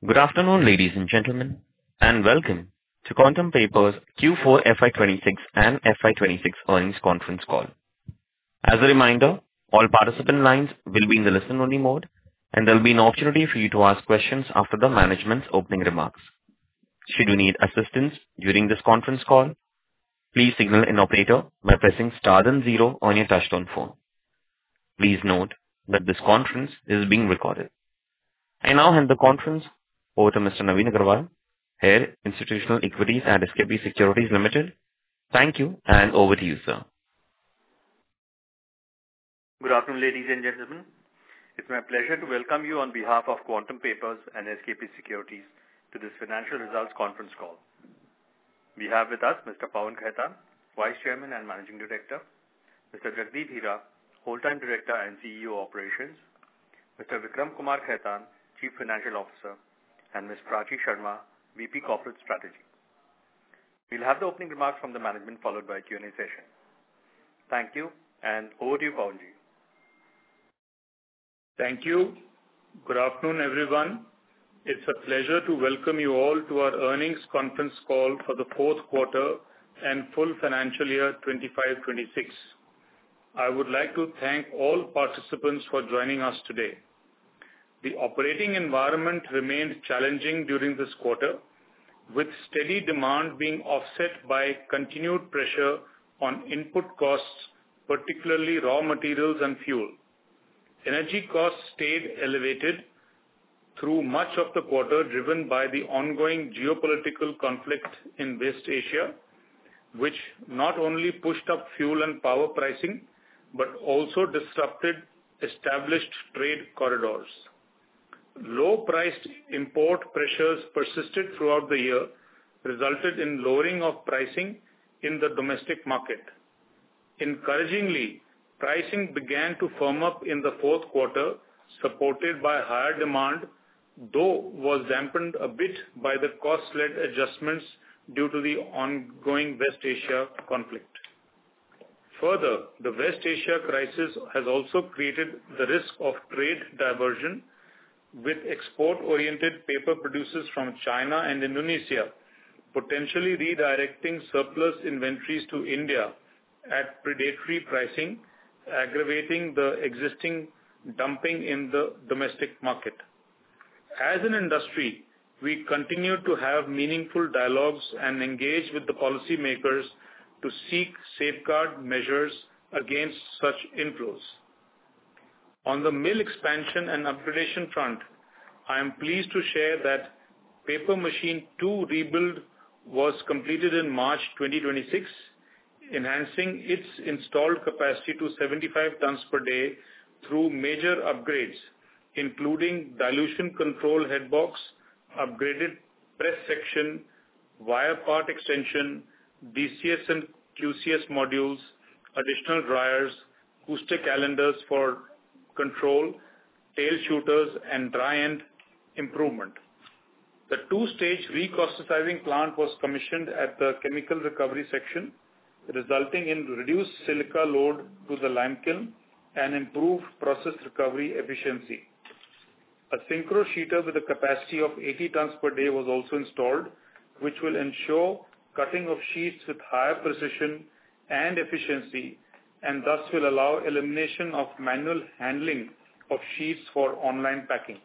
Good afternoon, ladies and gentlemen, and welcome to Quantum Paper's Q4 FY26 and FY26 earnings conference call. As a reminder, all participant lines will be in the listen-only mode, and there'll be an opportunity for you to ask questions after the management's opening remarks. Should you need assistance during this conference call, please signal an operator by pressing star then zero on your touchtone phone. Please note that this conference is being recorded. I now hand the conference over to Mr. Naveen Agarwal, Head, Institutional Equities at SKP Securities Limited. Thank you, and over to you, sir. Good afternoon, ladies and gentlemen. It's my pleasure to welcome you on behalf of Quantum Papers and SKP Securities to this financial results conference call. We have with us Mr. Pawan Khaitan, Vice Chairman and Managing Director, Mr. Jagdeep Hira, Whole-Time Director and CEO Operations, Mr. Vikram Kumar Khaitan, Chief Financial Officer, and Ms. Prachi Sharma, VP Corporate Strategy. We'll have the opening remarks from the management followed by a Q&A session. Thank you, and over to you, Pawanji. Thank you. Good afternoon, everyone. It's a pleasure to welcome you all to our earnings conference call for the fourth quarter and full financial year 25-26. I would like to thank all participants for joining us today. The operating environment remained challenging during this quarter, with steady demand being offset by continued pressure on input costs, particularly raw materials and fuel. Energy costs stayed elevated through much of the quarter, driven by the ongoing geopolitical conflict in West Asia, which not only pushed up fuel and power pricing, but also disrupted established trade corridors. Low-priced import pressures persisted throughout the year, resulted in lowering of pricing in the domestic market. Encouragingly, pricing began to firm up in the fourth quarter, supported by higher demand, though was dampened a bit by the cost-led adjustments due to the ongoing West Asia conflict. Further, the West Asia crisis has also created the risk of trade diversion, with export-oriented paper producers from China and Indonesia potentially redirecting surplus inventories to India at predatory pricing, aggravating the existing dumping in the domestic market. As an industry, we continue to have meaningful dialogues and engage with the policymakers to seek safeguard measures against such inflows. On the mill expansion and upgradation front, I am pleased to share that Paper Machine 2 rebuild was completed in March 2026, enhancing its installed capacity to 75 tons per day through major upgrades, including dilution control headbox, upgraded press section, wire part extension, DCS and QCS modules, additional dryers, acoustic calendars for control, tail shooters, and dry end improvement. The two-stage recausticizing plant was commissioned at the chemical recovery section, resulting in reduced silica load to the lime kiln and improved process recovery efficiency. A synchro sheeter with a capacity of 80 tons per day was also installed, which will ensure cutting of sheets with higher precision and efficiency, and thus will allow elimination of manual handling of sheets for online packing.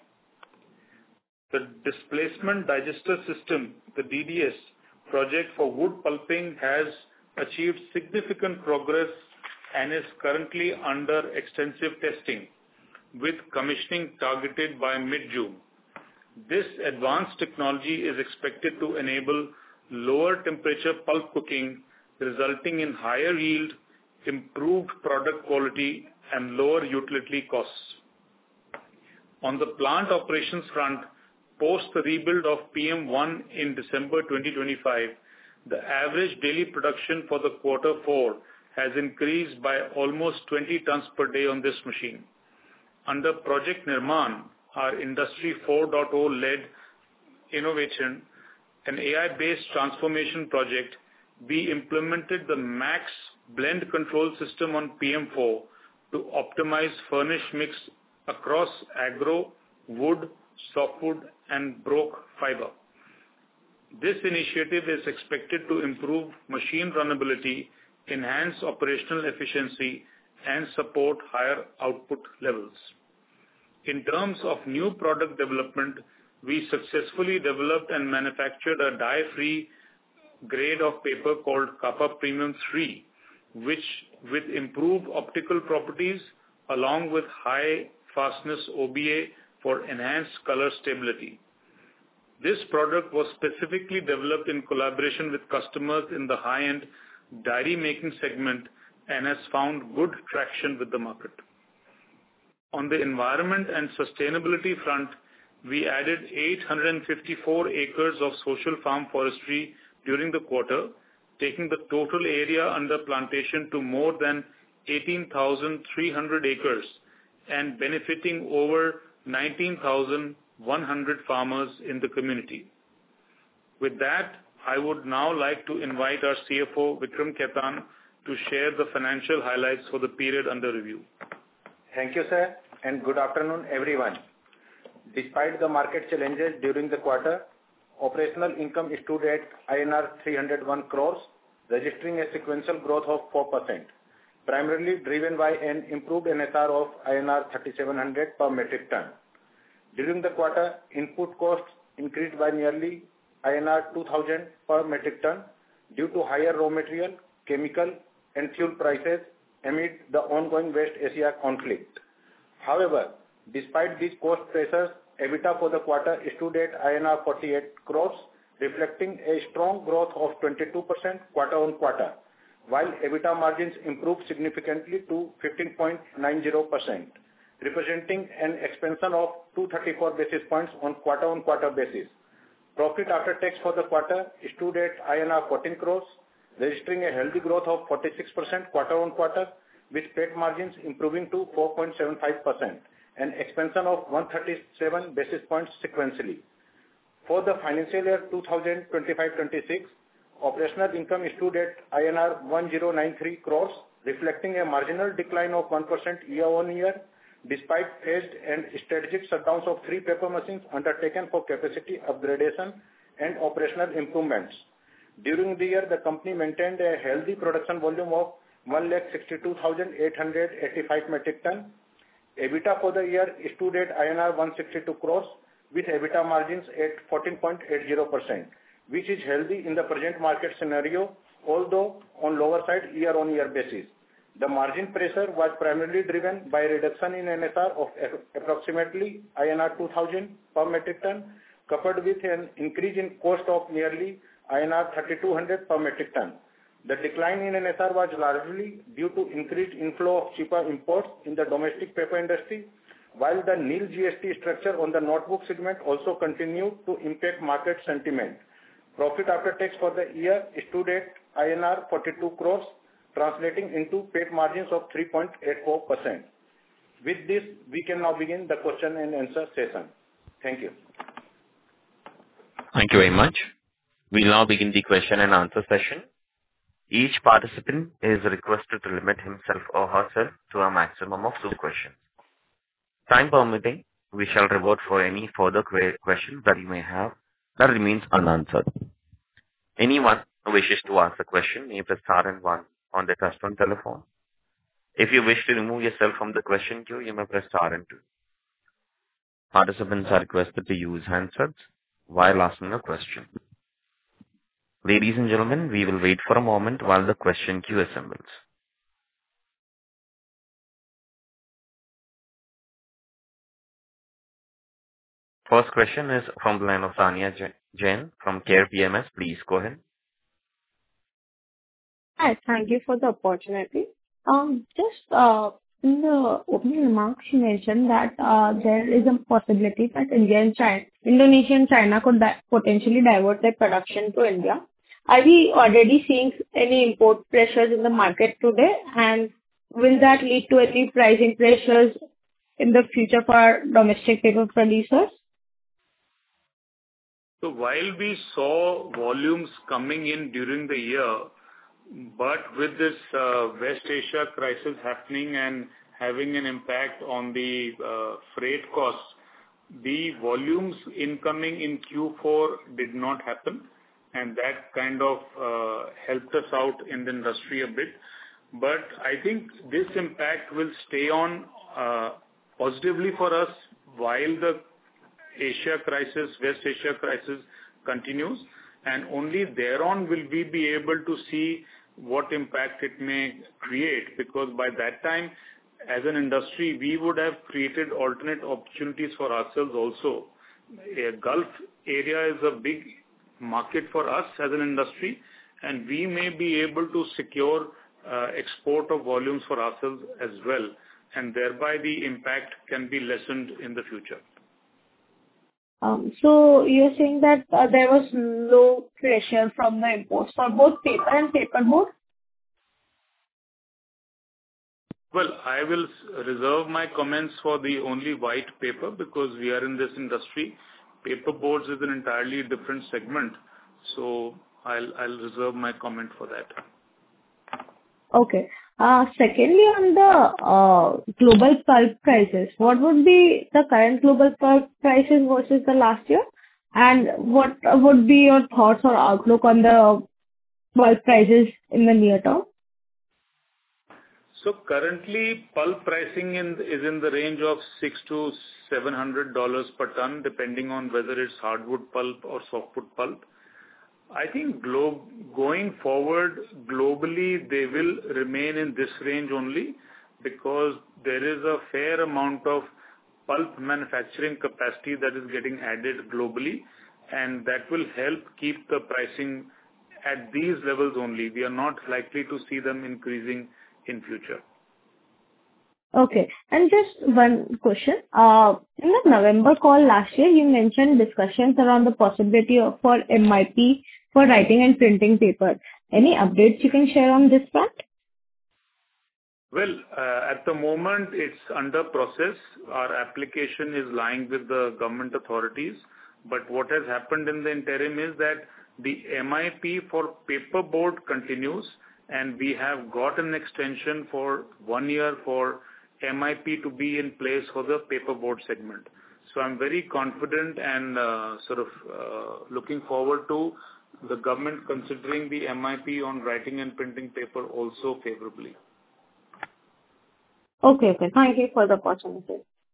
The Displacement Digester System, the DDS, project for wood pulping has achieved significant progress and is currently under extensive testing, with commissioning targeted by mid-June. This advanced technology is expected to enable lower temperature pulp cooking, resulting in higher yield, improved product quality, and lower utility costs. On the plant operations front, post the rebuild of PM1 in December 2025, the average daily production for the quarter 4 has increased by almost 20 tons per day on this machine. Under Project Nirman, our Industry 4.0 led innovation, an AI-based transformation project, we implemented the Max blend control system on PM4 to optimize furnish mix across agro, wood, softwood, and broke fiber. This initiative is expected to improve machine runnability, enhance operational efficiency, and support higher output levels. In terms of new product development, we successfully developed and manufactured a dye-free grade of paper called Kappa Premium 3, which with improved optical properties along with high fastness OBA for enhanced color stability. This product was specifically developed in collaboration with customers in the high-end diary making segment and has found good traction with the market. On the environment and sustainability front, we added 854 acres of social farm forestry during the quarter, taking the total area under plantation to more than 18,300 acres and benefiting over 19,100 farmers in the community. With that, I would now like to invite our CFO, Vikram Khetan, to share the financial highlights for the period under review. Thank you, sir, and good afternoon, everyone. Despite the market challenges during the quarter, operational income stood at INR 301 crores, registering a sequential growth of 4%, primarily driven by an improved NSR of INR 3,700 per metric ton. During the quarter, input costs increased by nearly INR 2,000 per metric ton due to higher raw material, chemical, and fuel prices amid the ongoing West Asia conflict. However, despite these cost pressures, EBITDA for the quarter stood at INR 48 crores, reflecting a strong growth of 22% quarter-on-quarter, while EBITDA margins improved significantly to 15.90%, representing an expansion of 234 basis points on quarter-on-quarter basis. Profit after tax for the quarter stood at INR 14 crores, registering a healthy growth of 46% quarter-on-quarter, with PAT margins improving to 4.75%, an expansion of 137 basis points sequentially. For the financial year 2025-26, operational income stood at INR 1093 crores, reflecting a marginal decline of 1% year-on-year, despite phased and strategic shutdowns of 3 paper machines undertaken for capacity upgradation and operational improvements. During the year, the company maintained a healthy production volume of 162,885 metric ton. EBITDA for the year stood at INR 162 crores, with EBITDA margins at 14.80%, which is healthy in the present market scenario, although on lower side year-on-year basis. The margin pressure was primarily driven by a reduction in NSR of approximately INR 2,000 per metric ton, coupled with an increase in cost of nearly INR 3,200 per metric ton. The decline in NSR was largely due to increased inflow of cheaper imports in the domestic paper industry, while the nil GST structure on the notebook segment also continued to impact market sentiment. Profit after tax for the year stood at INR 42 crores, translating into PAT margins of 3.84%. With this, we can now begin the question and answer session. Thank you. Thank you very much. We'll now begin the question and answer session. Each participant is requested to limit himself or herself to a maximum of 2 questions. Time permitting, we shall revert for any further questions that you may have that remains unanswered. Anyone who wishes to ask a question may press star and 1 on their touchtone telephone. If you wish to remove yourself from the question queue, you may press star and 2. Participants are requested to use handsets while asking a question. Ladies and gentlemen, we will wait for a moment while the question queue assembles. First question is from the line of Tanya Jain from Care PMS. Please go ahead. Hi, thank you for the opportunity. Just in the opening remarks, you mentioned that there is a possibility that Indonesia and China could potentially divert their production to India. Are we already seeing any import pressures in the market today? And will that lead to any pricing pressures in the future for our domestic paper producers? So while we saw volumes coming in during the year, but with this West Asia crisis happening and having an impact on the freight costs, the volumes incoming in Q4 did not happen, and that kind of helped us out in the industry a bit. But I think this impact will stay on positively for us while the West Asia crisis continues, and only thereon will we be able to see what impact it may create, because by that time, as an industry, we would have created alternate opportunities for ourselves also. Gulf area is a big market for us as an industry, and we may be able to secure export of volumes for ourselves as well, and thereby the impact can be lessened in the future. So you're saying that there was low pressure from the imports for both paper and paperboard? Well, I will reserve my comments for the only white paper because we are in this industry. Paperboards is an entirely different segment, so I'll reserve my comment for that. Okay. Secondly, on the global pulp prices, what would be the current global pulp prices versus the last year? And what would be your thoughts or outlook on the pulp prices in the near term? So currently, pulp pricing is in the range of $600 to $700 per ton, depending on whether it's hardwood pulp or softwood pulp. I think going forward, globally, they will remain in this range only because there is a fair amount of pulp manufacturing capacity that is getting added globally, and that will help keep the pricing at these levels only. We are not likely to see them increasing in future. Okay. And just one question. In the November call last year, you mentioned discussions around the possibility for MIP for writing and printing paper. Any updates you can share on this front? Well, at the moment, it's under process. Our application is lying with the government authorities. But what has happened in the interim is that the MIP for paperboard continues, and we have got an extension for 1 year for MIP to be in place for the paperboard segment. So I'm very confident and looking forward to the government considering the MIP on writing and printing paper also favorably. Okay. Thank you for the opportunity.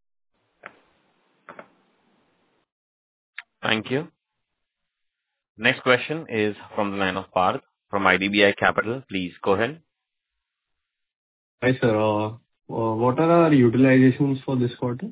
Thank you. Next question is from the line of Parth from IDBI Capital. Please go ahead. Hi, sir. What are our utilizations for this quarter?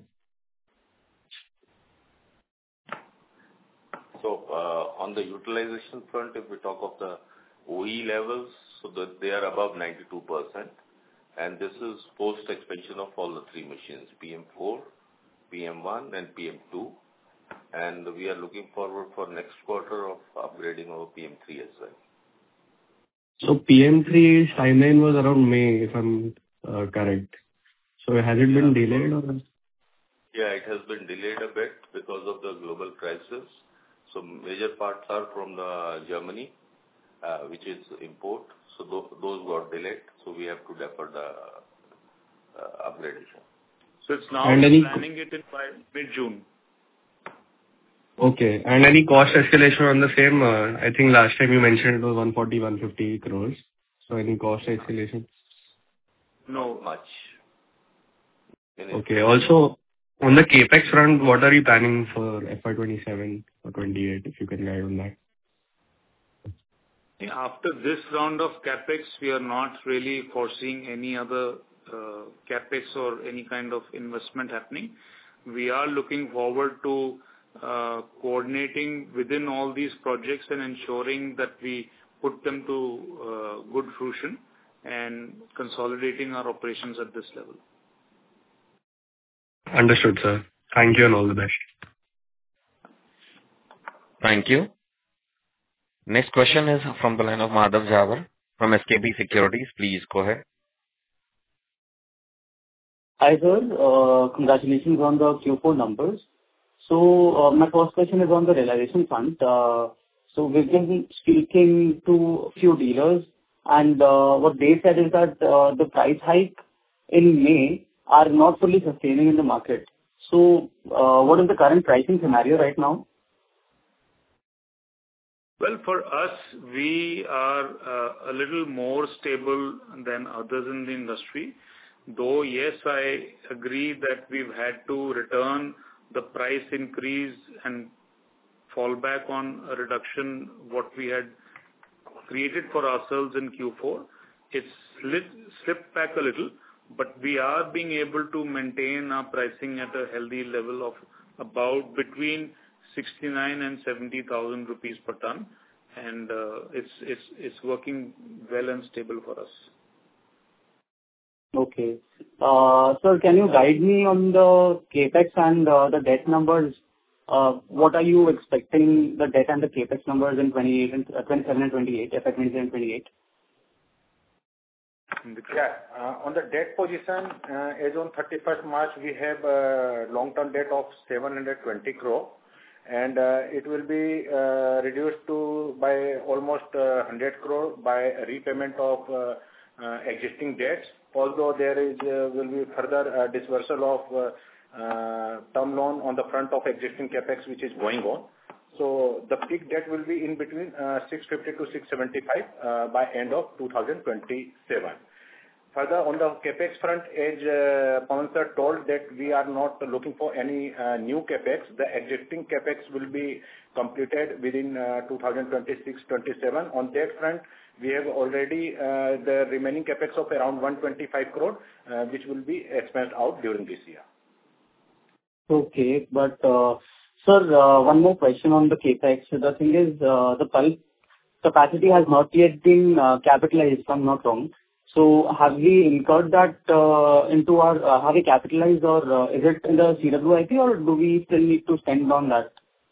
So, on the utilization front, if we talk of the OE levels, so that they are above 92%, and this is post expansion of all the three machines, PM4, PM1, and PM2, and we are looking forward for next quarter of upgrading our PM3 as well. So PM3's timeline was around May, if I'm correct. So has it been delayed or? Yeah, it has been delayed a bit because of the global crisis. So major parts are from the Germany, which is import. So those got delayed. So we have to defer the upgradation. So it's now planning it in by mid-June. Okay. And any cost escalation on the same? I think last time you mentioned it was 140-150 crores. So any cost escalation? No much. Okay. Also, on the capex front, what are you planning for FY27 or 28, if you can guide on that? After this round of capex, we are not really foreseeing any other capex or any kind of investment happening. We are looking forward to coordinating within all these projects and ensuring that we put them to good fruition and consolidating our operations at this level. Understood, sir. Thank you and all the best. Thank you. Next question is from the line of Madhav Jhawar from SKP Securities. Please go ahead. Hi, sir. Congratulations on the Q4 numbers. So my first question is on the realization front. So we've been speaking to a few dealers, and what they said is that the price hike in May are not fully sustaining in the market. So, what is the current pricing scenario right now? Well, for us, we are a little more stable than others in the industry. Though, yes, I agree that we've had to return the price increase and fall back on a reduction what we had created for ourselves in Q4. It's slipped back a little, but we are being able to maintain our pricing at a healthy level of about between 69 and 70,000 rupees per ton, and it's working well and stable for us. Okay. Sir, can you guide me on the CapEx and the debt numbers? What are you expecting the debt and the CapEx numbers in 28 and 27 and 28, FY 27 and 28? Yeah. On the debt position, as on 31st March, we have a long-term debt of 720 crore, and it will be reduced by almost 100 crore by repayment of existing debts. Although there will be further dispersal of term loan on the front of existing capex which is going on. So the peak debt will be in between 650 to 675 by end of 2027. Further, on the capex front, as Pawan sir told that we are not looking for any new capex. The existing capex will be completed within 2026-27. On that front, we have already the remaining capex of around 125 crore, which will be expensed out during this year. Okay, but sir, one more question on the capex. The thing is, the pulp capacity has not yet been capitalized, if I'm not wrong. So have we incurred that into our, have we capitalized, or is it in the CWIP, or do we still need to spend on that?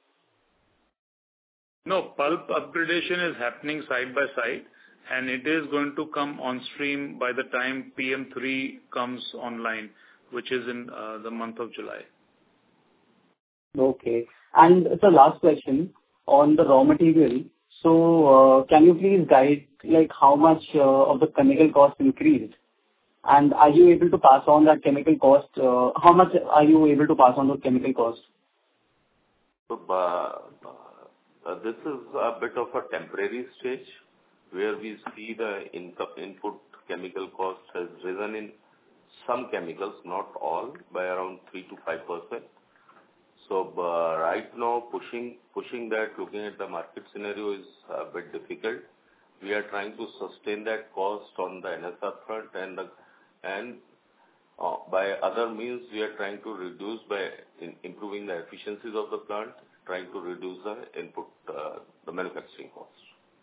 No, pulp upgradation is happening side by side, and it is going to come on stream by the time PM3 comes online, which is in the month of July. Okay. And the last question on the raw material. So, can you please guide, like, how much of the chemical cost increased? And are you able to pass on that chemical cost? How much are you able to pass on the chemical cost? So, this is a bit of a temporary stage where we see the input chemical cost has risen in some chemicals, not all, by around 3 to 5%. So right now, pushing that, looking at the market scenario is a bit difficult. We are trying to sustain that cost on the NSR front, and by other means, we are trying to reduce by improving the efficiencies of the plant, trying to reduce the input, the manufacturing cost.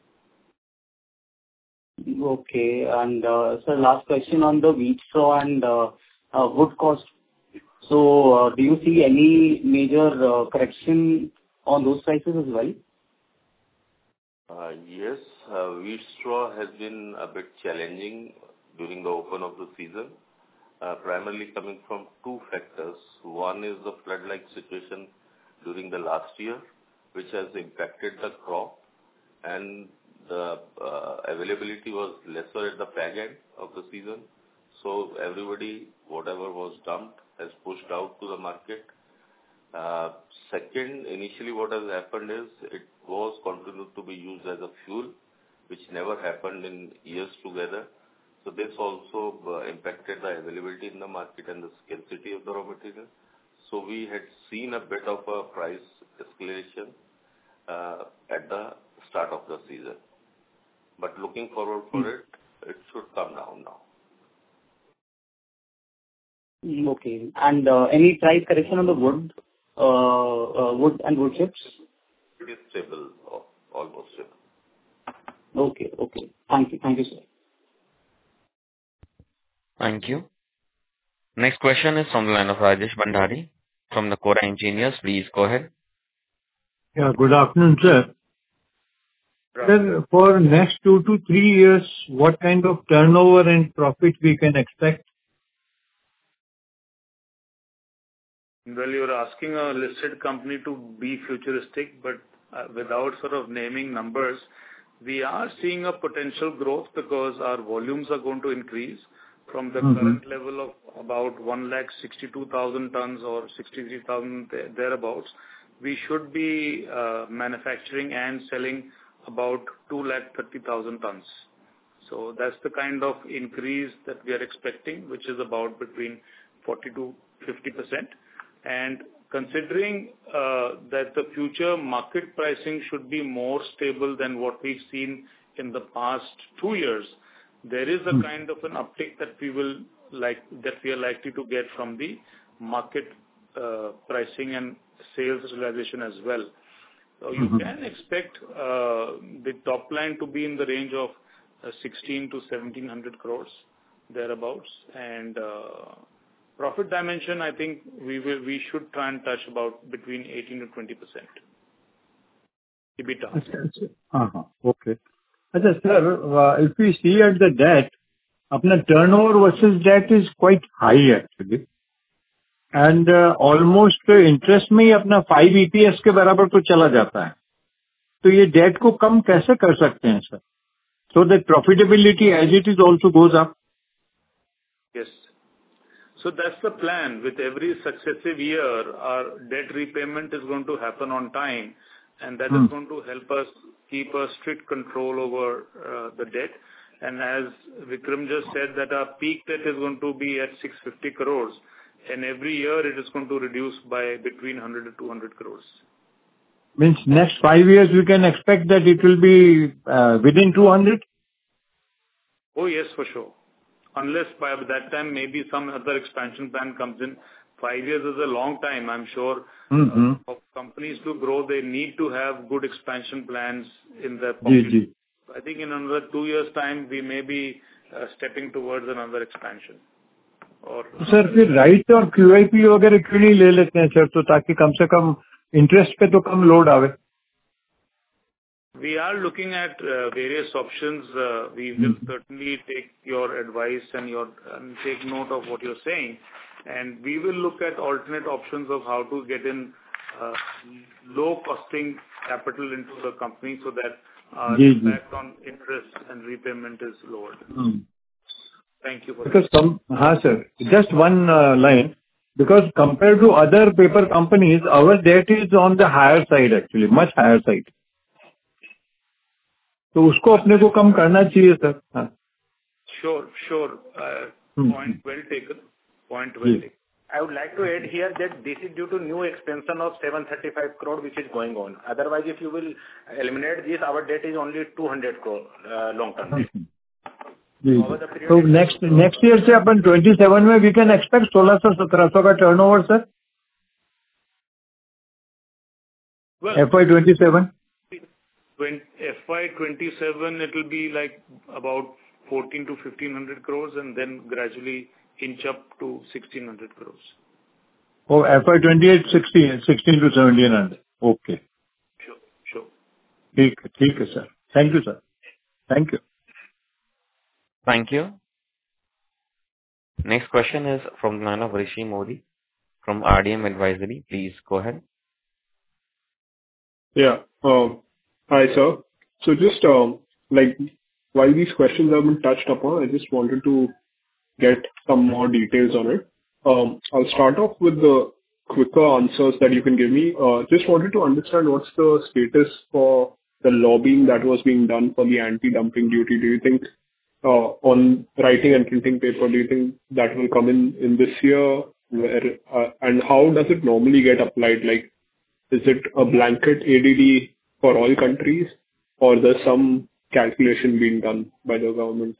Okay. And sir, last question on the wheat straw and wood cost. So, do you see any major correction on those prices as well? Yes, wheat straw has been a bit challenging during the open of the season, primarily coming from two factors. One is the flood-like situation during the last year, which has impacted the crop, and the availability was lesser at the fag end of the season. So everybody, whatever was dumped, has pushed out to the market. Second, initially what has happened is it was continued to be used as a fuel, which never happened in years together. So this also impacted the availability in the market and the scarcity of the raw material. So we had seen a bit of a price escalation at the start of the season. But looking forward for it, it should come down now. Okay. And any price correction on the wood and wood chips? It is stable, almost stable. Okay. Okay. Thank you, sir. Thank you. Next question is from the line of Rajesh Bhandari from the Kotak Engineers. Please go ahead. Yeah, good afternoon, sir. Sir, for next 2 to 3 years, what kind of turnover and profit we can expect? Well, you're asking a listed company to be futuristic, but without sort of naming numbers, we are seeing a potential growth because our volumes are going to increase. from the current level of about 162,000 tons or 63,000 thereabouts. We should be manufacturing and selling about 230,000 tons. So that's the kind of increase that we are expecting, which is about between 40 to 50%. And considering that the future market pricing should be more stable than what we've seen in the past 2 years, there is a kind of an uptick that we are likely to get from the market pricing and sales realization as well. So you can expect the top line to be in the range of 16 to 1700 crores thereabouts, and profit dimension, I think we should try and touch about between 18 to 20% EBITDA. Okay. Sir, if we see at the debt, अपना turnover versus debt is quite high actually, and almost interest में ही अपना 5 EPS के बराबर तो चला जाता है. तो ये debt को कम कैसे कर सकते हैं sir? So that profitability as it is also goes up. Yes. So that's the plan. With every successive year, our debt repayment is going to happen on time, and that is going to help us keep a strict control over the debt. And as Vikram just said, that our peak debt is going to be at 650 crores, and every year it is going to reduce by between 100 to 200 crores. Means next 5 years we can expect that it will be within 200? Oh yes, for sure. Unless by that time maybe some other expansion plan comes in. 5 years is a long time. I'm sure for companies to grow, they need to have good expansion plans in their pocket. I think in another 2 years' time, we may be stepping towards another expansion. Sir फिर right और QIP वगैरह क्यों नहीं ले लेते हैं sir, तो ताकि कम से कम इंटरेस्ट पे तो कम लोड आवे. We are looking at various options. We will certainly take your advice and take note of what you're saying, and we will look at alternate options of how to get in low costing capital into the company so that impact on interest and repayment is lowered. Thank you for that. Sir, just one line. Because compared to other paper companies, our debt is on the higher side actually, much higher side. तो उसको अपने को कम करना चाहिए sir. Sure. Point well taken. I would like to add here that this is due to new expansion of 735 crore which is going on. Otherwise, if you will eliminate this, our debt is only 200 crore long term debt. So next year से अपन 27 में we can expect 1600-1700 का turnover sir. Well, FY27. When FY27, it will be like about 14 to 1500 crores and then gradually inch up to 1600 crores. Oh, FY28, 16 to 1700. Okay. Sure. ठीक है sir. Thank you sir. Thank you. Thank you. Next question is from the line of Rishi Modi from RDM Advisory. Please go ahead. Yeah. Hi, sir. So just while these questions have been touched upon, I just wanted to get some more details on it. I'll start off with the quicker answers that you can give me. Just wanted to understand what's the status for the lobbying that was being done for the anti-dumping duty. Do you think on writing and printing paper, do you think that will come in this year? And how does it normally get applied? Like, is it a blanket ADD for all countries, or there's some calculation being done by the government?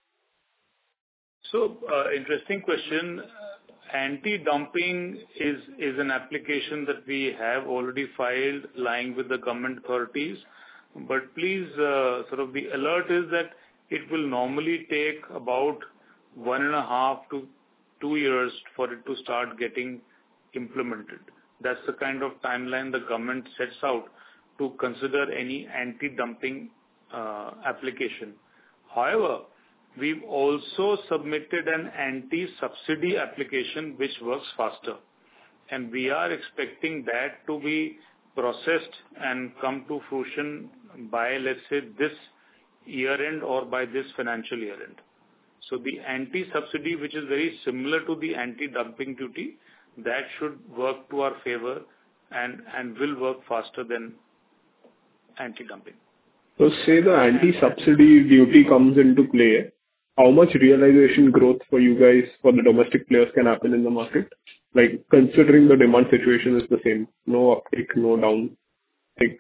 So, interesting question. Anti-dumping is an application that we have already filed lying with the government authorities. But please, the alert is that it will normally take about 1.5 to 2 years for it to start getting implemented. That's the kind of timeline the government sets out to consider any anti-dumping application. However, we've also submitted an anti-subsidy application which works faster, and we are expecting that to be processed and come to fruition by, let's say, this year end or by this financial year end. So the anti-subsidy, which is very similar to the anti-dumping duty, that should work to our favor and will work faster than anti-dumping. So say the anti-subsidy duty comes into play, how much realization growth for you guys, for the domestic players, can happen in the market? Like, considering the demand situation is the same, no uptick, no downtick.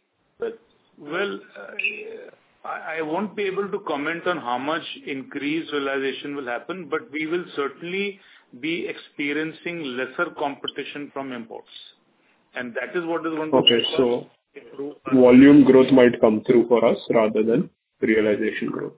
Well, I won't be able to comment on how much increased realization will happen, but we will certainly be experiencing lesser competition from imports. And that is what is going to Okay, so volume growth might come through for us rather than realization growth.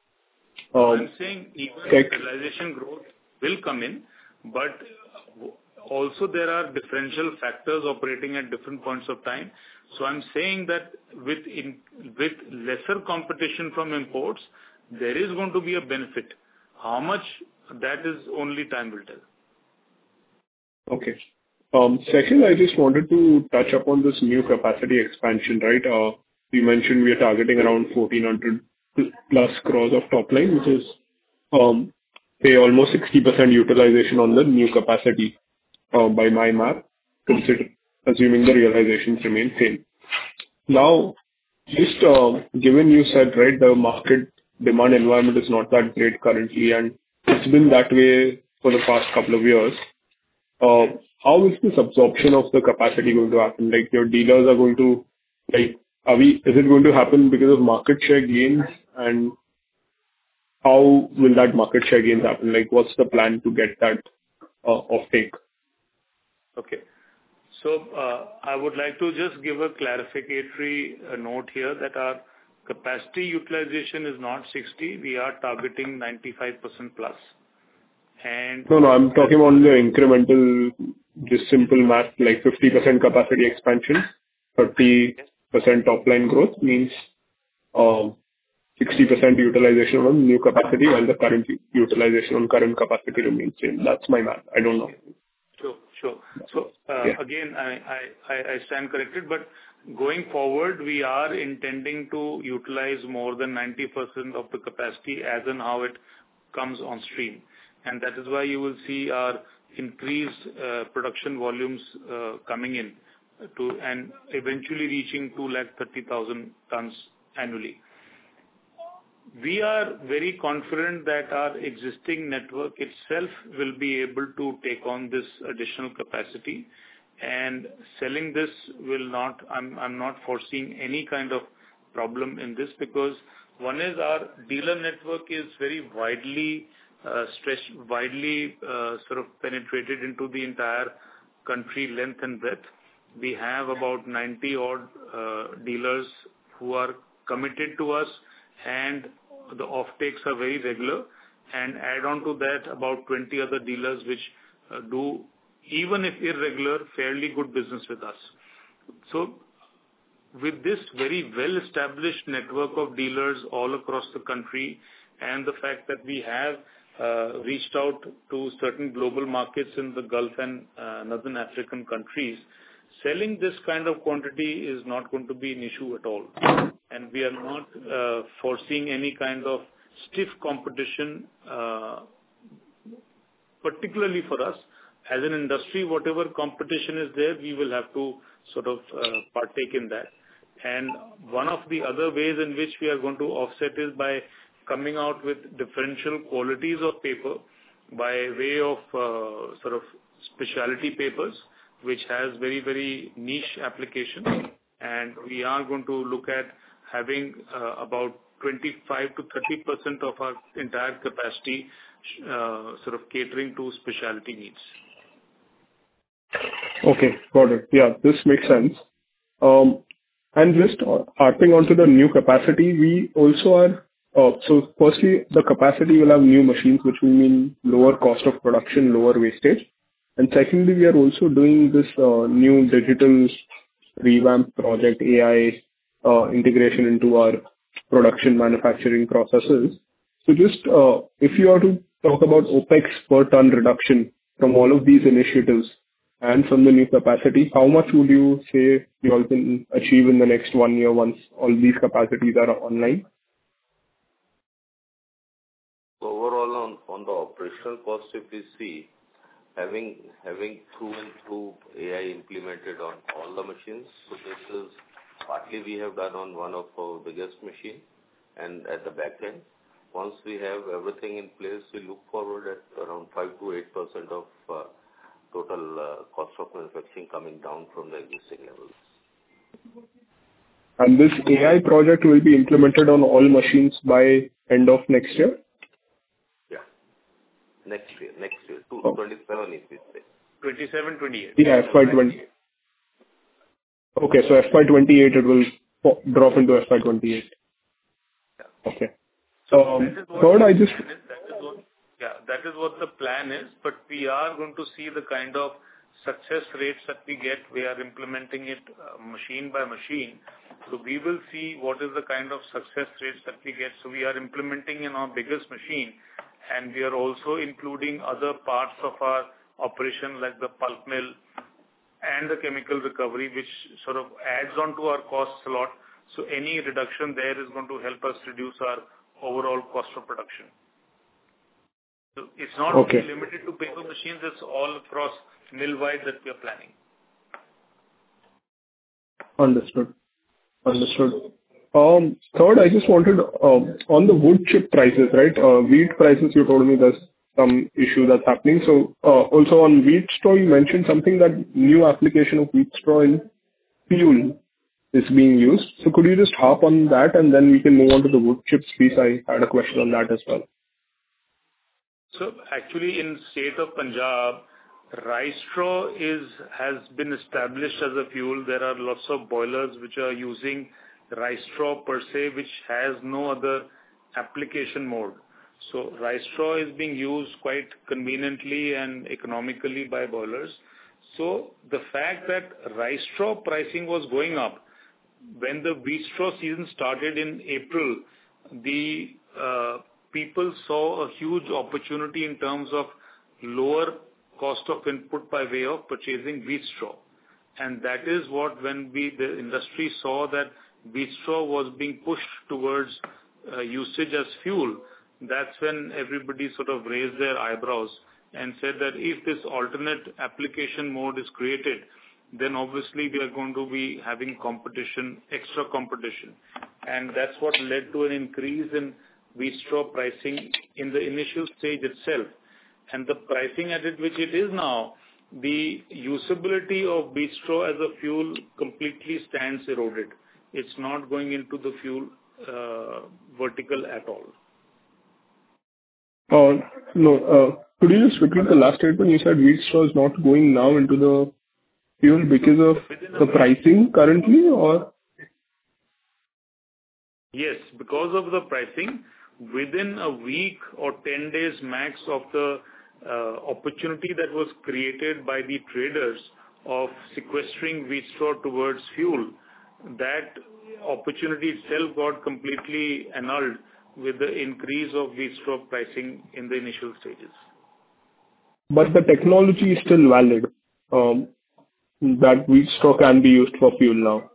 I'm saying even realization growth will come in, but also there are differential factors operating at different points of time. So I'm saying that with lesser competition from imports, there is going to be a benefit. How much, that is only time will tell. Okay. Second, I just wanted to touch upon this new capacity expansion, right? You mentioned we are targeting around 1,400 plus crores of top line, which is say almost 60% utilization on the new capacity by my math, assuming the realizations remain same. Now, just given you said, right, the market demand environment is not that great currently, and it's been that way for the past couple of years. How is this absorption of the capacity going to happen? Like, your dealers are going to, like, is it going to happen because of market share gains? And how will that market share gains happen? Like, what's the plan to get that offtake? Okay. So, I would like to just give a clarificatory note here that our capacity utilization is not 60. We are targeting 95% plus. And no, I'm talking about the incremental, just simple math, like 50% capacity expansion, 30% top line growth means 60% utilization on new capacity, while the current utilization on current capacity remains same. That's my math. I don't know. Sure. So, again, I stand corrected, but going forward, we are intending to utilize more than 90% of the capacity as and how it comes on stream. And that is why you will see our increased production volumes coming in to and eventually reaching 230,000 tons annually. We are very confident that our existing network itself will be able to take on this additional capacity, and selling this will not. I'm not foreseeing any kind of problem in this, because one is our dealer network is very widely stretched, sort of penetrated into the entire country length and breadth. We have about 90 odd dealers who are committed to us, and the offtakes are very regular, and add on to that about 20 other dealers which do, even if irregular, fairly good business with us. So with this very well-established network of dealers all across the country, and the fact that we have reached out to certain global markets in the Gulf and Northern African countries, selling this kind of quantity is not going to be an issue at all. And we are not foreseeing any kind of stiff competition, particularly for us. As an industry, whatever competition is there, we will have to sort of partake in that. And one of the other ways in which we are going to offset is by coming out with differential qualities of paper by way of sort of specialty papers, which has very, very niche applications. And we are going to look at having about 25 to 30% of our entire capacity sort of catering to specialty needs. Okay, got it. Yeah, this makes sense. And just harping onto the new capacity, we also are, so firstly, the capacity will have new machines, which will mean lower cost of production, lower wastage. And secondly, we are also doing this new digital revamp project, AI integration into our production manufacturing processes. So just if you are to talk about OPEX per ton reduction from all of these initiatives and from the new capacity, how much would you say you all can achieve in the next 1 year once all these capacities are online? Overall, on the operational cost, if we see, having through and through AI implemented on all the machines. So this is partly we have done on one of our biggest machine and at the back end. Once we have everything in place, we look forward at around 5 to 8% of total cost of manufacturing coming down from the existing levels. And this AI project will be implemented on all machines by end of next year? Yeah. Next year, 2027 if we say. 27, 28. Yeah, FY20. Okay, so FY28 it will drop into FY28. Yeah. Okay. Third, that is what the plan is, but we are going to see the kind of success rates that we get. We are implementing it machine by machine. So we will see what is the kind of success rates that we get. So we are implementing in our biggest machine, and we are also including other parts of our operation like the pulp mill and the chemical recovery, which sort of adds on to our costs a lot. So any reduction there is going to help us reduce our overall cost of production. So it's not only limited to paper machines, it's all across mill-wide that we are planning. Understood. Third, I just wanted, on the wood chip prices, right? Wheat prices, you told me there's some issue that's happening. So, also on wheat straw, you mentioned something that new application of wheat straw in fuel is being used. So could you just harp on that and then we can move on to the wood chips piece? I had a question on that as well. So actually in state of Punjab, rice straw has been established as a fuel. There are lots of boilers which are using rice straw per se, which has no other application mode. So rice straw is being used quite conveniently and economically by boilers. So the fact that rice straw pricing was going up, when the wheat straw season started in April, the people saw a huge opportunity in terms of lower cost of input by way of purchasing wheat straw. And that is what, when the industry saw that wheat straw was being pushed towards usage as fuel, that's when everybody sort of raised their eyebrows and said that if this alternate application mode is created, then obviously we are going to be having competition, extra competition. And that's what led to an increase in wheat straw pricing in the initial stage itself. And the pricing at which it is now, the usability of wheat straw as a fuel completely stands eroded. It's not going into the fuel vertical at all. No. Could you just repeat the last statement? You said wheat straw is not going now into the fuel because of the pricing currently, or? Yes, because of the pricing, within a week or 10 days max of the opportunity that was created by the traders of sequestering wheat straw towards fuel, that opportunity itself got completely annulled with the increase of wheat straw pricing in the initial stages. But the technology is still valid, that wheat straw can be used for fuel now.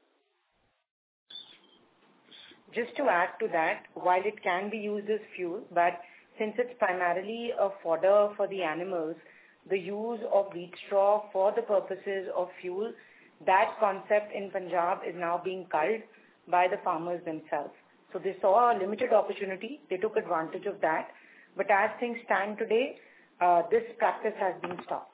Just to add to that, while it can be used as fuel, but since it's primarily a fodder for the animals, the use of wheat straw for the purposes of fuel, that concept in Punjab is now being culled by the farmers themselves. So they saw a limited opportunity, they took advantage of that, but as things stand today, this practice has been stopped.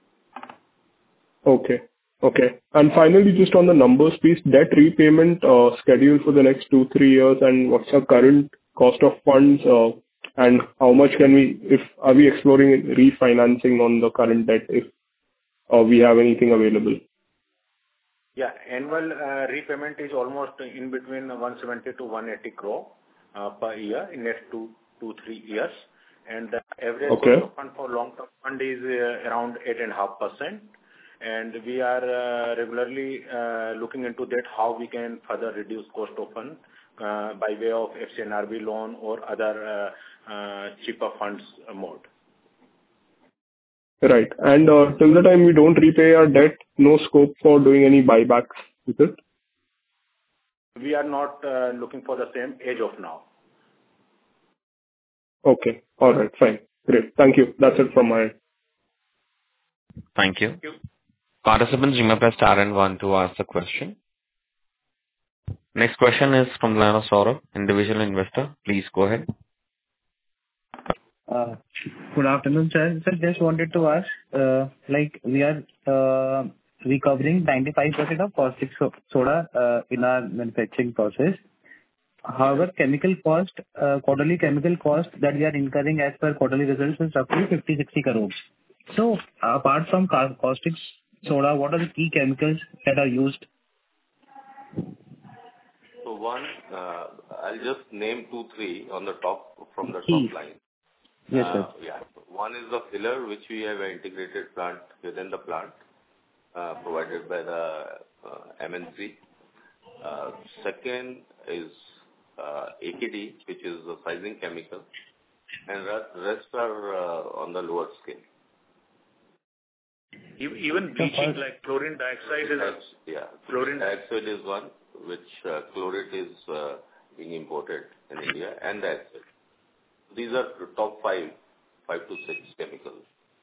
Okay. And finally, just on the numbers piece, debt repayment schedule for the next 2-3 years, and what's our current cost of funds, and how much are we exploring refinancing on the current debt if we have anything available? Yeah, annual repayment is almost in between 170 to 180 crore per year in next 2-3 years. And the average cost of fund for long-term fund is around 8.5%. And we are regularly looking into that, how we can further reduce cost of fund by way of FCNRB loan or other cheaper funds mode. Right. And till the time we don't repay our debt, no scope for doing any buybacks, is it? We are not looking for the same as of now. Okay. All right. Fine. Great. Thank you. That's it from my end. Thank you. Thank you. Participants, you may press star and one to ask the question. Next question is from the line of Saurabh, individual investor. Please go ahead. Good afternoon, sir. Sir, just wanted to ask, we are recovering 95% of caustic soda in our manufacturing process. However, chemical cost, quarterly chemical cost that we are incurring as per quarterly results is roughly 50-60 crores. So, apart from caustic soda, what are the key chemicals that are used? So one, I'll just name 2-3 on the top, from the top line. Yes, sir. Yeah. One is the filler, which we have an integrated plant within the plant, provided by the MNC. Second is AKD, which is the sizing chemical, and rest are on the lower scale. Even bleaching, like chlorine dioxide is... Yeah. Chlorine dioxide is one, which chlorate is being imported in India, and the acid. These are the top 5 to 6 chemicals.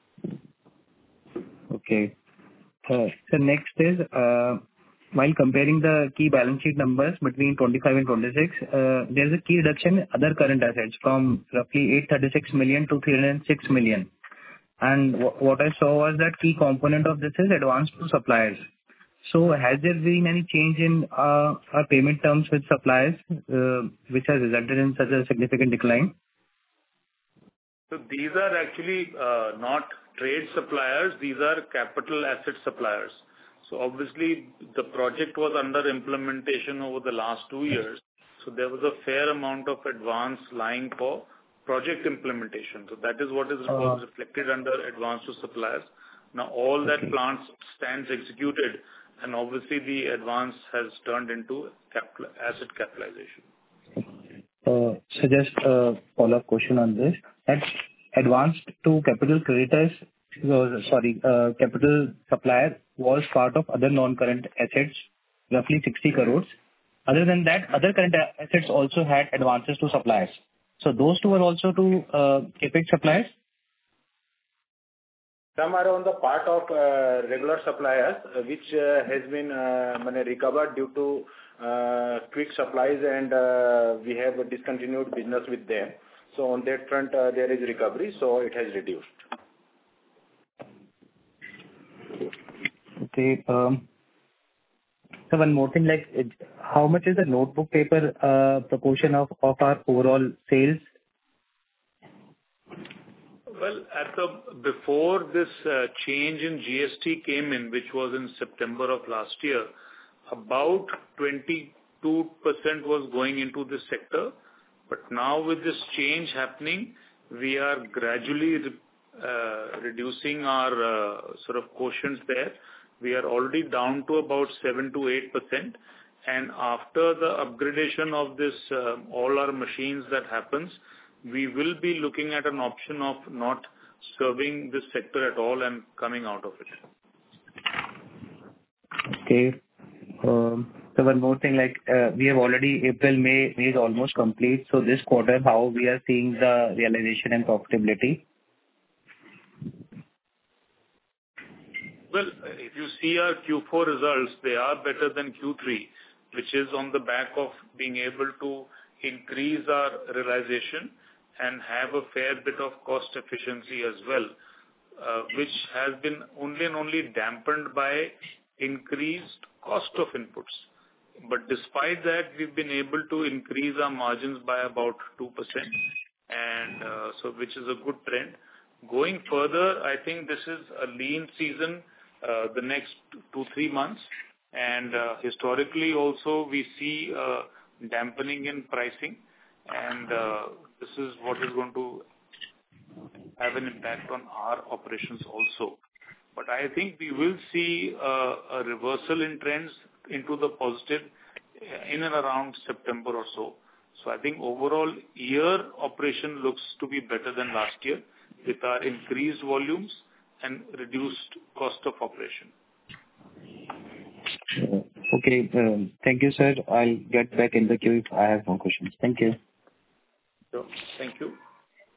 Okay. So next is, while comparing the key balance sheet numbers between 25 and 26, there is a key reduction in other current assets from roughly 836 million to 306 million. And what I saw was that key component of this is advance to suppliers. So has there been any change in our payment terms with suppliers, which has resulted in such a significant decline? So these are actually not trade suppliers, these are capital asset suppliers. So obviously the project was under implementation over the last 2 years. So there was a fair amount of advance lying for project implementation. So that is what is reflected under advance to suppliers. Now all that plant stands executed, and obviously the advance has turned into asset capitalization. So just a follow-up question on this. That advance to capital creditors, capital supplier was part of other non-current assets, roughly 60 crores. Other than that, other current assets also had advances to suppliers. So those two are also to CapEx suppliers? Some are on the part of regular suppliers, which has been recovered due to quick supplies, and we have discontinued business with them. So on that front, there is recovery, so it has reduced. Okay. So one more thing, how much is the notebook paper proportion of our overall sales? Well, before this change in GST came in, which was in September of last year, about 22% was going into this sector. But now with this change happening, we are gradually reducing our sort of quotients there. We are already down to about 7 to 8%. And after the upgradation of this, all our machines that happens, we will be looking at an option of not serving this sector at all and coming out of it. Okay. So one more thing, we have already April, May is almost complete. So this quarter, how we are seeing the realization and profitability? Well, if you see our Q4 results, they are better than Q3, which is on the back of being able to increase our realization and have a fair bit of cost efficiency as well, which has been only dampened by increased cost of inputs. But despite that, we've been able to increase our margins by about 2%, and so which is a good trend. Going further, I think this is a lean season, the next 2-3 months, and historically also we see dampening in pricing, and this is what is going to have an impact on our operations also. But I think we will see a reversal in trends into the positive in and around September or so. So I think overall year operation looks to be better than last year with our increased volumes and reduced cost of operation. Okay. Thank you, sir. I'll get back in the queue if I have more questions. Thank you. So, thank you.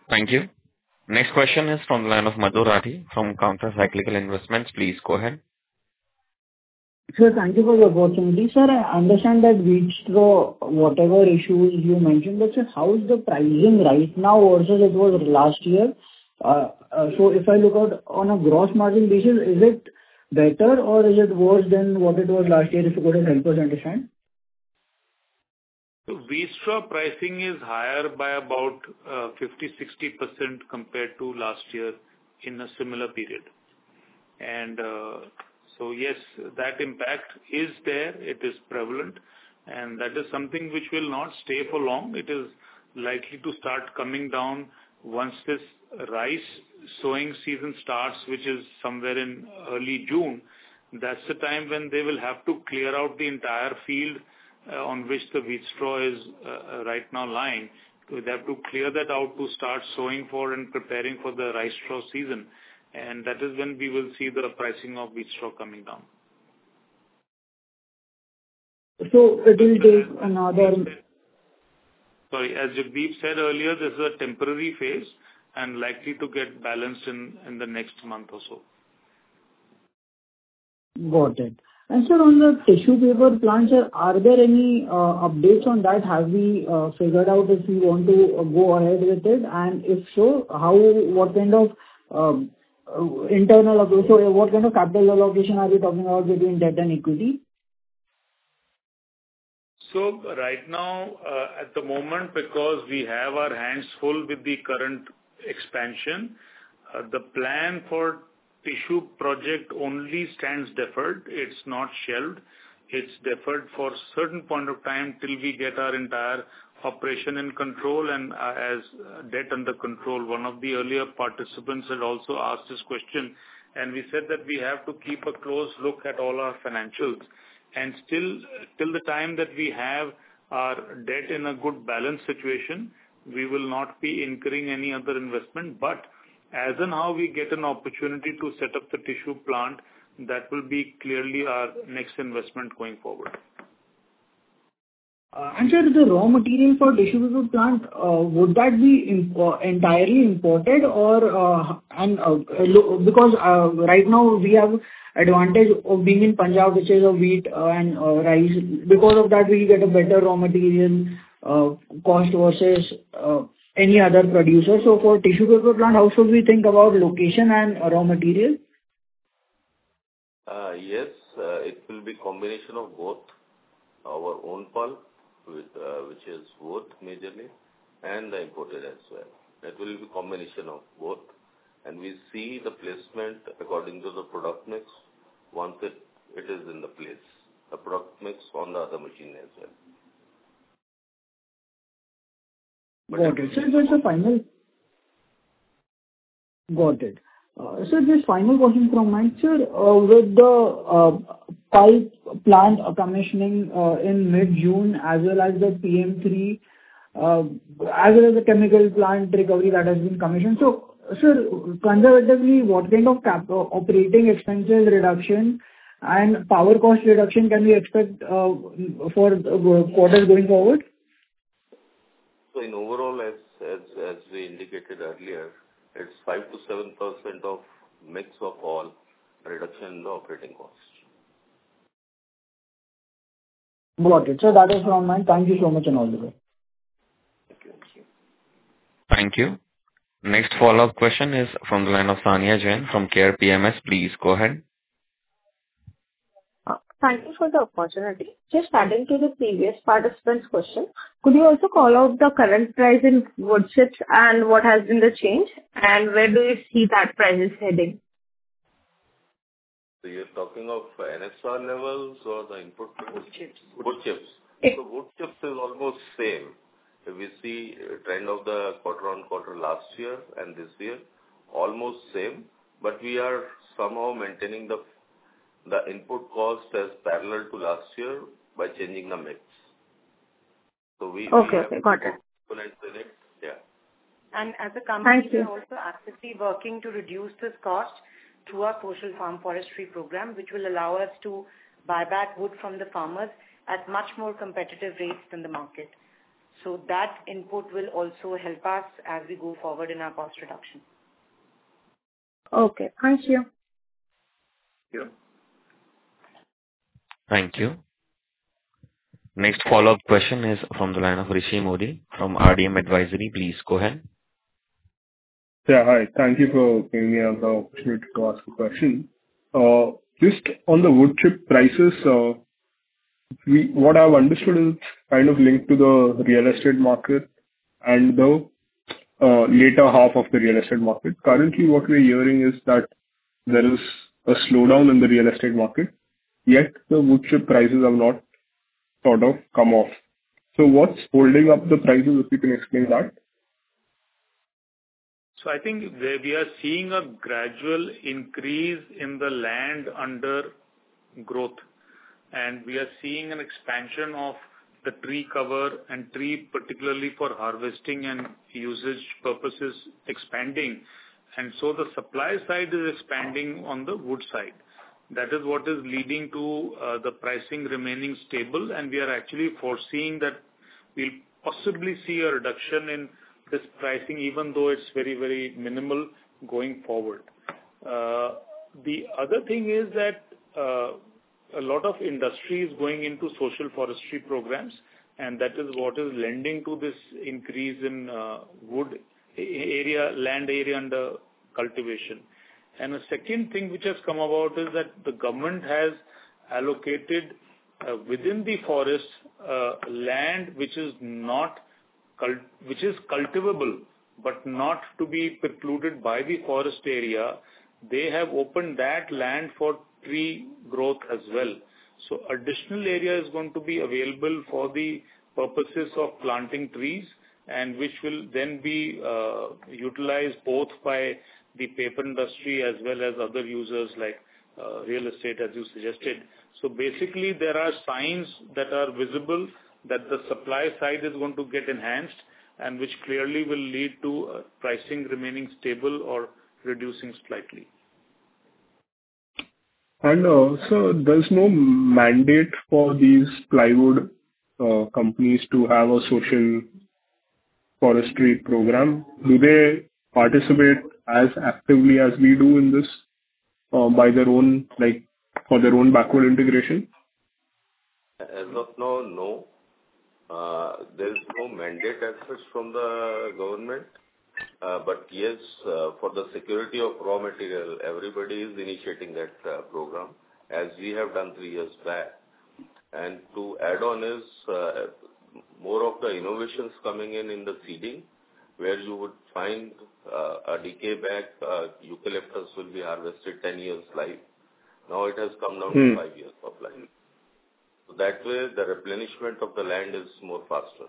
Thank you. Next question is from the line of Madhur Rathi from Counter Cyclical Investments. Please go ahead. Sir, thank you for the opportunity. Sir, I understand that wheat straw, whatever issues you mentioned, but sir, how is the pricing right now versus it was last year? So if I look at on a gross margin basis, is it better or is it worse than what it was last year? If you could help us understand. So wheat straw pricing is higher by about 50-60% compared to last year in a similar period. And so yes, that impact is there. It is prevalent, and that is something which will not stay for long. It is likely to start coming down once this rice sowing season starts, which is somewhere in early June. That's the time when they will have to clear out the entire field on which the wheat straw is right now lying. So they have to clear that out to start sowing for and preparing for the rice straw season. And that is when we will see the pricing of wheat straw coming down. So it will take another... Sorry, as Jagdeep said earlier, this is a temporary phase and likely to get balanced in the next month or so. Got it. And sir, on the tissue paper plant, sir, are there any updates on that? Have we figured out if we want to go ahead with it? And if so, what kind of what kind of capital allocation are we talking about between debt and equity? So right now, at the moment, because we have our hands full with the current expansion, the plan for tissue project only stands deferred. It's not shelved. It's deferred for a certain point of time till we get our entire operation in control and as debt under control. One of the earlier participants had also asked this question, and we said that we have to keep a close look at all our financials. And still, till the time that we have our debt in a good balance situation, we will not be incurring any other investment. But as and how we get an opportunity to set up the tissue plant, that will be clearly our next investment going forward. And sir, the raw material for tissue paper plant, would that be entirely imported or because right now we have advantage of being in Punjab, which is a wheat and rice. Because of that, we get a better raw material cost versus any other producer. So for tissue paper plant, how should we think about location and raw material? Yes, it will be combination of both. Our own pulp, which is wood majorly, and the imported as well. That will be combination of both. And we see the placement according to the product mix once it is in the place. The product mix on the other machine as well. Got it. So just a final... Got it. So just final question from my sir. With the pulp plant commissioning in mid-June as well as the PM3, as well as the chemical plant recovery that has been commissioned. So, sir, conservatively, what kind of operating expenses reduction and power cost reduction can we expect for quarters going forward? So in overall, as we indicated earlier, it's 5 to 7% of mix of all reduction in the operating cost. Got it. So that is from mine. Thank you so much and all the best. Thank you. Thank you. Next follow-up question is from the line of Sania Jain from Care PMS. Please go ahead. Thank you for the opportunity. Just adding to the previous participant's question, could you also call out the current price in wood chips and what has been the change, and where do you see that price is heading? So you're talking of NSR levels or the input? Wood chips. Wood chips. So wood chips is almost same. If we see trend of the quarter-on-quarter last year and this year, almost same, but we are somehow maintaining the input cost as parallel to last year by changing the mix. So we got it. Components in it. Yeah. And as a company, we are also actively working to reduce this cost through our social farm forestry program, which will allow us to buy back wood from the farmers at much more competitive rates than the market. So that input will also help us as we go forward in our cost reduction. Okay. Thank you. Yeah. Thank you. Next follow-up question is from the line of Rishi Modi from RDM Advisory. Please go ahead. Yeah, hi. Thank you for giving me the opportunity to ask a question. Just on the wood chip prices, what I've understood is kind of linked to the real estate market and the later half of the real estate market. Currently, what we're hearing is that there is a slowdown in the real estate market, yet the wood chip prices have not sort of come off. So what's holding up the prices, if you can explain that? So I think we are seeing a gradual increase in the land under growth, and we are seeing an expansion of the tree cover and tree, particularly for harvesting and usage purposes, expanding. And so the supply side is expanding on the wood side. That is what is leading to the pricing remaining stable, and we are actually foreseeing that we'll possibly see a reduction in this pricing, even though it's very, very minimal going forward. The other thing is that a lot of industry is going into social forestry programs, and that is what is lending to this increase in wood area, land area under cultivation. And a second thing which has come about is that the government has allocated within the forest land which is cultivable but not to be precluded by the forest area. They have opened that land for tree growth as well. So additional area is going to be available for the purposes of planting trees, and which will then be utilized both by the paper industry as well as other users like real estate, as you suggested. So basically, there are signs that are visible that the supply side is going to get enhanced, and which clearly will lead to pricing remaining stable or reducing slightly. And so there's no mandate for these plywood companies to have a social forestry program. Do they participate as actively as we do in this by their own, like for their own backward integration? As of now, no. There is no mandate as such from the government. But yes, for the security of raw material, everybody is initiating that program, as we have done 3 years back. And to add on is more of the innovations coming in the seeding, where you would find a decay back eucalyptus will be harvested 10 years life. Now it has come down to 5 years of life. So that way, the replenishment of the land is more faster.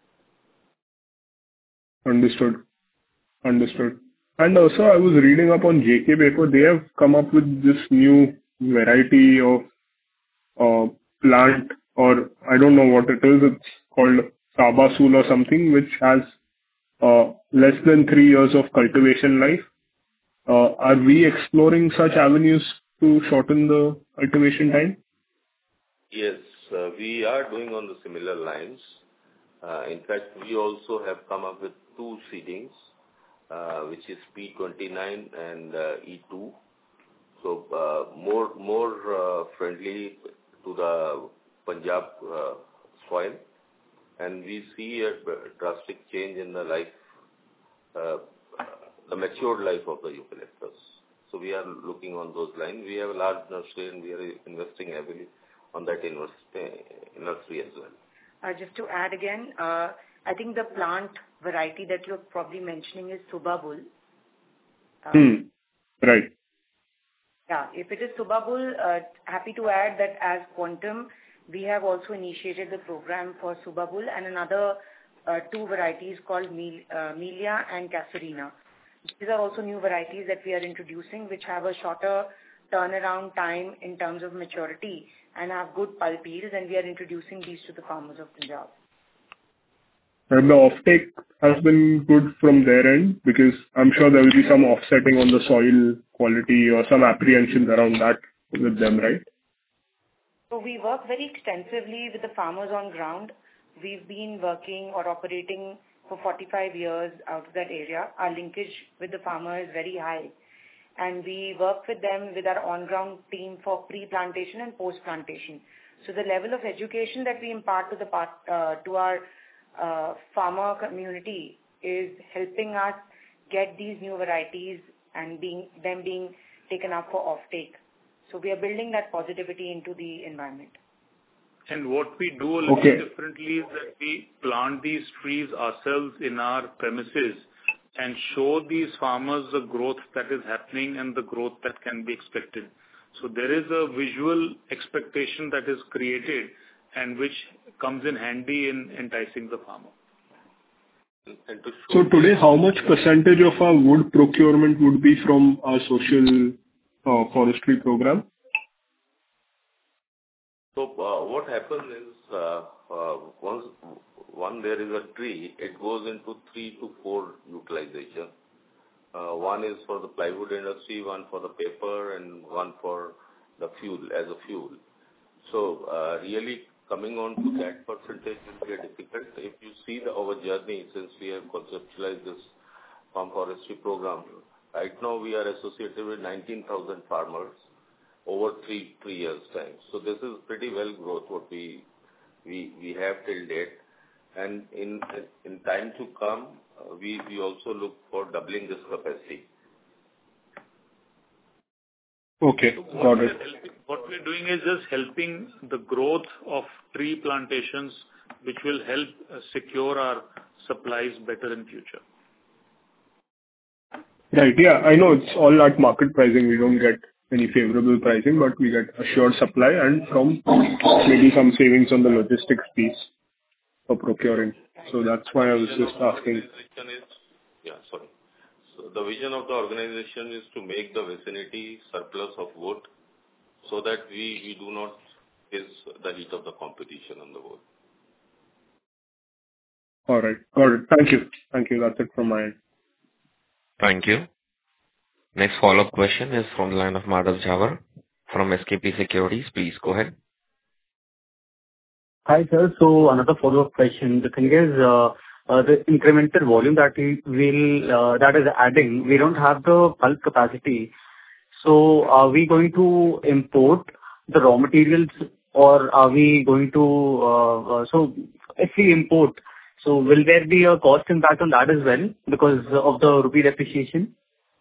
Understood. And also, I was reading up on JK Paper. They have come up with this new variety of plant, or I don't know what it is. It's called Sabasul or something, which has less than 3 years of cultivation life. Are we exploring such avenues to shorten the cultivation time? Yes, we are doing on the similar lines. In fact, we also have come up with 2 seedings, which is P29 and E2. So more friendly to the Punjab soil, and we see a drastic change in the life, the matured life of the eucalyptus. So we are looking on those lines. We have a large nursery, and we are investing heavily on that nursery as well. Just to add again, I think the plant variety that you're probably mentioning is Subabul. Right. Yeah, if it is Subabul, happy to add that as Quantum, we have also initiated the program for Subabul and another 2 varieties called Melia and Casuarina. These are also new varieties that we are introducing, which have a shorter turnaround time in terms of maturity and have good pulp yields, and we are introducing these to the farmers of Punjab. And the offtake has been good from their end, because I'm sure there will be some offsetting on the soil quality or some apprehensions around that with them, right? So we work very extensively with the farmers on ground. we've been working or operating for 45 years out of that area. Our linkage with the farmer is very high. And we work with them with our on-ground team for pre-plantation and post-plantation. So the level of education that we impart to our farmer community is helping us get these new varieties and being taken up for offtake. So we are building that positivity into the environment. And what we do a little differently is that we plant these trees ourselves in our premises and show these farmers the growth that is happening and the growth that can be expected. So there is a visual expectation that is created and which comes in handy in enticing the farmer. So today, how much percentage of our wood procurement would be from our social forestry program? So what happens is once there is a tree, it goes into 3 to 4 utilization. One is for the plywood industry, one for the paper, and one for the fuel as a fuel. So really coming on to that percentage will be difficult. If you see our journey since we have conceptualized this farm forestry program, right now we are associated with 19,000 farmers over 3 years time. So this is pretty well growth what we have till date. And in time to come, we also look for doubling this capacity. Okay, got it. What we're doing is just helping the growth of tree plantations, which will help secure our supplies better in future. Right, yeah, I know it's all at market pricing. We don't get any favorable pricing, but we get assured supply and from maybe some savings on the logistics piece for procuring. So that's why I was just asking. So the vision of the organization is to make the vicinity surplus of wood so that we do not face the heat of the competition on the wood. All right, got it. Thank you. Thank you. That's it from my end. Thank you. Next follow-up question is from the line of Madhav Jhawar from SKP Securities. Please go ahead. Hi, sir. So another follow-up question. The thing is, the incremental volume that that is adding, we don't have the pulp capacity. So are we going to import the raw materials, or are we going to? So if we import, so will there be a cost impact on that as well because of the rupee depreciation?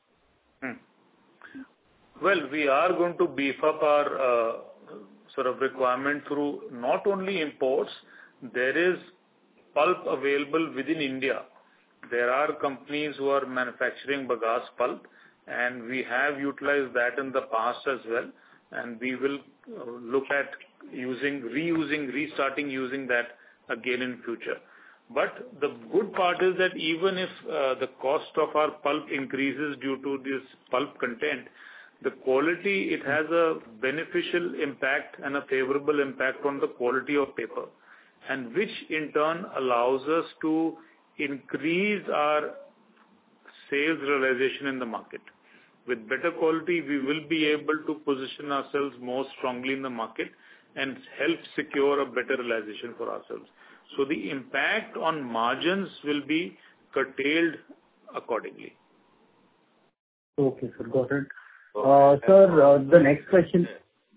Well, we are going to beef up our sort of requirement through not only imports. There is pulp available within India. There are companies who are manufacturing bagasse pulp, and we have utilized that in the past as well. And we will look at restarting using that again in future. But the good part is that even if the cost of our pulp increases due to this pulp content, the quality, it has a beneficial impact and a favorable impact on the quality of paper, and which in turn allows us to increase our sales realization in the market. With better quality, we will be able to position ourselves more strongly in the market and help secure a better realization for ourselves. So the impact on margins will be curtailed accordingly. Okay, sir, got it. Sir, the next question.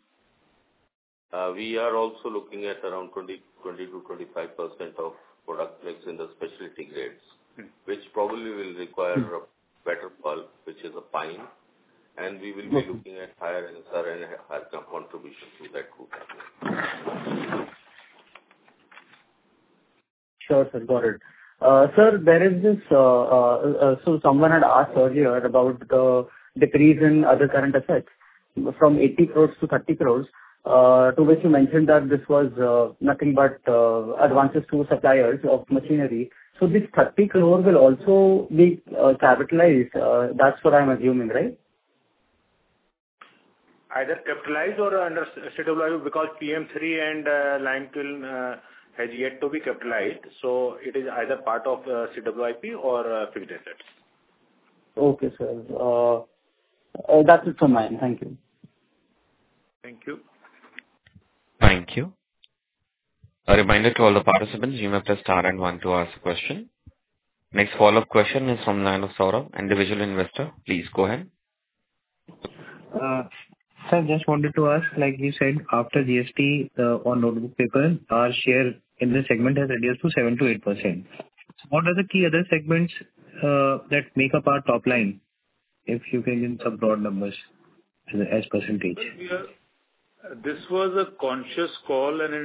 We are also looking at around 20 to 25% of product mix in the specialty grades, which probably will require a better pulp, which is a pine, and we will be looking at higher NSR and higher contribution to that group as well. Sure, sir, got it. Sir, there is this, so someone had asked earlier about the decrease in other current assets from 80 crores to 30 crores, to which you mentioned that this was nothing but advances to suppliers of machinery. So this 30 crore will also be capitalized. That's what I'm assuming, right? Either capitalized or under CWIP, because PM3 and lime kiln has yet to be capitalized. So it is either part of CWIP or fixed assets. Okay, sir. That's it from mine. Thank you. Thank you. Thank you. A reminder to all the participants, you may press star and one to ask a question. Next follow-up question is from line of Saurabh, individual investor. Please go ahead. Sir, just wanted to ask, like you said, after GST on notebook paper, our share in this segment has reduced to 7 to 8%. What are the key other segments that make up our top line? If you can give some broad numbers as percentage. This was a conscious call and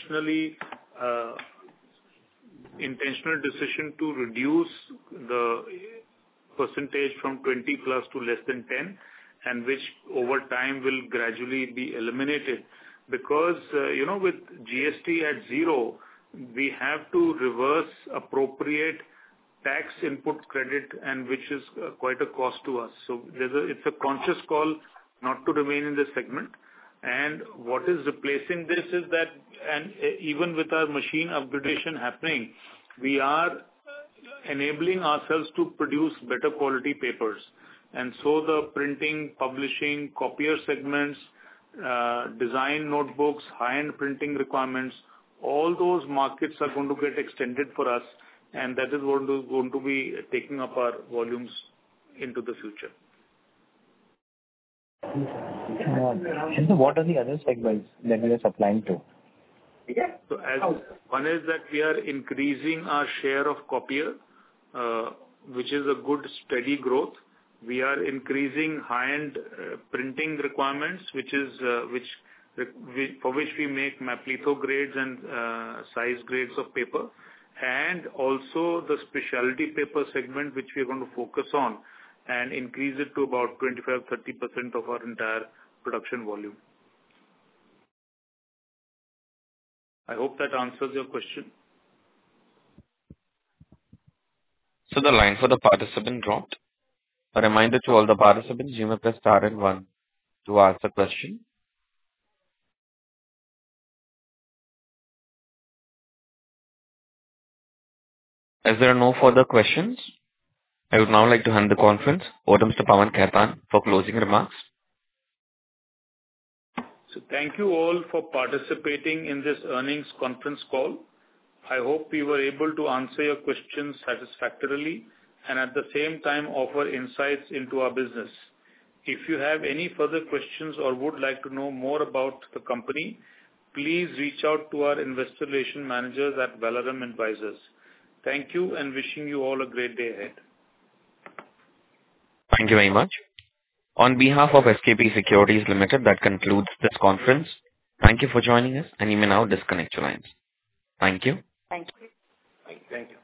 intentional decision to reduce the percentage from 20 plus to less than 10, and which over time will gradually be eliminated. Because, with GST at zero, we have to reverse appropriate tax input credit, and which is quite a cost to us. So it's a conscious call not to remain in this segment. And what is replacing this is that, and even with our machine upgradation happening, we are enabling ourselves to produce better quality papers. And so the printing, publishing, copier segments, design notebooks, high-end printing requirements, all those markets are going to get extended for us, and that is going to be taking up our volumes into the future. And so what are the other segments that we are supplying to? So one is that we are increasing our share of copier, which is a good steady growth. We are increasing high-end printing requirements, for which we make maplitho grades and size grades of paper, and also the specialty paper segment, which we are going to focus on and increase it to about 25-30% of our entire production volume. I hope that answers your question. So the line for the participant dropped. A reminder to all the participants, you may press star and one to ask the question. As there are no further questions, I would now like to hand the conference over to Mr. Pawan Khaitan for closing remarks. So thank you all for participating in this earnings conference call. I hope we were able to answer your questions satisfactorily and at the same time offer insights into our business. If you have any further questions or would like to know more about the company, please reach out to our investor relations managers at Valorem Advisors. Thank you and wishing you all a great day ahead. Thank you very much. On behalf of SKP Securities Limited, that concludes this conference. Thank you for joining us, and you may now disconnect your lines. Thank you. Thank you. Thank you.